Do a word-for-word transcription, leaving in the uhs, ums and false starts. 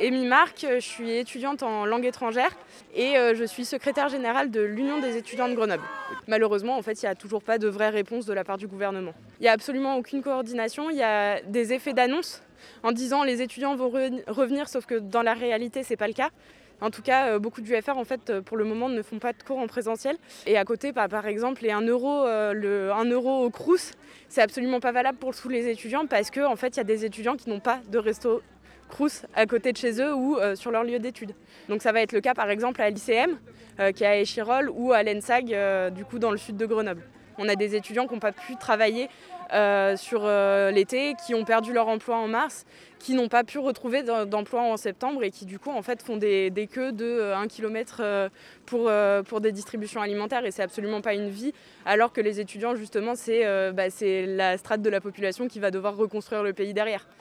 Amy Marc, je suis étudiante en langue étrangère et euh, je suis secrétaire générale de l'Union des étudiants de Grenoble. Malheureusement, en fait, il n'y a toujours pas de vraie réponse de la part du gouvernement. Il n'y a absolument aucune coordination, il y a des effets d'annonce en disant les étudiants vont re- revenir, sauf que dans la réalité, ce n'est pas le cas. En tout cas, beaucoup d'U F R, en fait, pour le moment, ne font pas de cours en présentiel. Et à côté, bah, par exemple, les un euro, euh, le un euro au Crous, c'est absolument pas valable pour tous les étudiants parce qu'en en fait, il y a des étudiants qui n'ont pas de resto Crous à côté de chez eux ou euh, sur leur lieu d'études. Donc ça va être le cas, par exemple, à l'I C M, euh, qui est à Échirolles, ou à l'ENSAG, euh, du coup, dans le sud de Grenoble. On a des étudiants qui n'ont pas pu travailler euh, sur euh, l'été, qui ont perdu leur emploi en mars, qui n'ont pas pu retrouver d'emploi en septembre et qui du coup en fait font des, des queues de un kilomètre pour, euh, pour des distributions alimentaires, et c'est absolument pas une vie, alors que les étudiants justement c'est, euh, bah, c'est la strate de la population qui va devoir reconstruire le pays derrière.